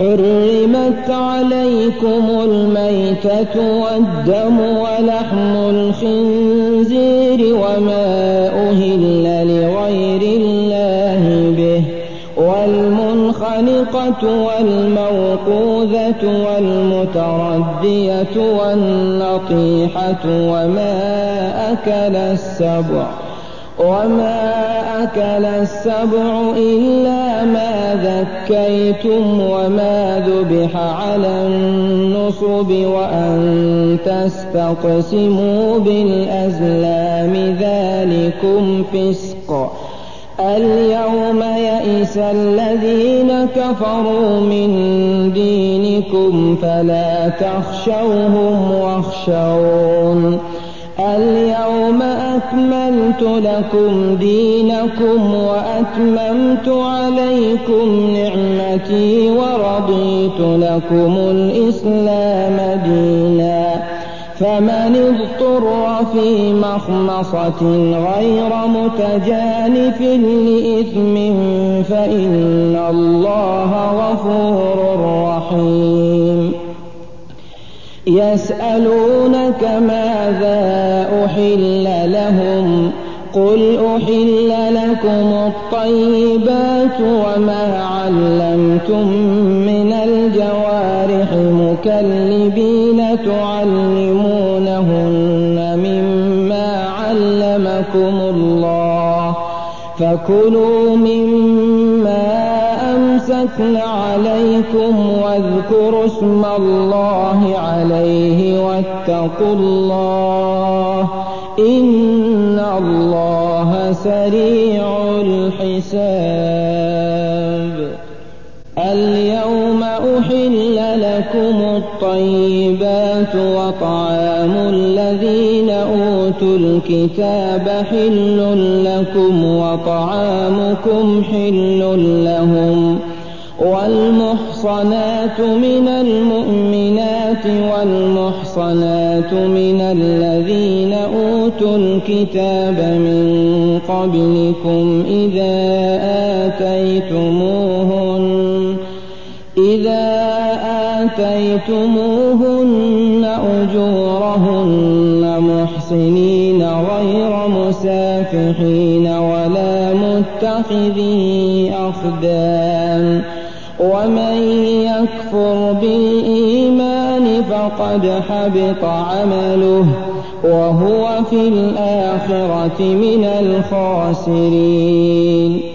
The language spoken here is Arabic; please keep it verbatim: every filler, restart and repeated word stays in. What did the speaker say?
حرمت عليكم الميتة والدم ولحم الخنزير وما أهل لغير الله به والمنخنقة والموقوذة والمتردية والنطيحة وما أكل السبع وما أكل السبع إلا ما ذكيتم وما ذبح على النصب وأن تستقسموا بالأزلام ذلكم فسق. اليوم يئس الذين كفروا من دينكم فلا تخشوهم واخشون. اليوم أكملت لكم دينكم وأتممت عليكم نعمتي ورضيت لكم الإسلام دينا. فمن اضطر في مخمصة غير متجانف لإثم فإن الله غفور رحيم. يسألونك ماذا أحل لهم قل أحل لكم الطيبات وما علمتم من الجوارح مكلبين تعلمونهن مما علمكم الله فكلوا مما أمسكن عليكم واذكروا اسم الله عليه واتقوا الله إن الله سريع الحساب. اليوم أحل لكم الطيبات وطعام الذين أوتوا الكتاب حل لكم وطعامكم حل لهم والمحصنات من المؤمنات والمحصنات من الذين أوتوا الكتاب من قبلكم إذا آتيتموهن إذا آتيتموهن أجورهن محصنين غير مسافحين ولا متخذي أخدان. ومن يكفر بالإيمان فقد حبط عمله وهو في الآخرة من الخاسرين.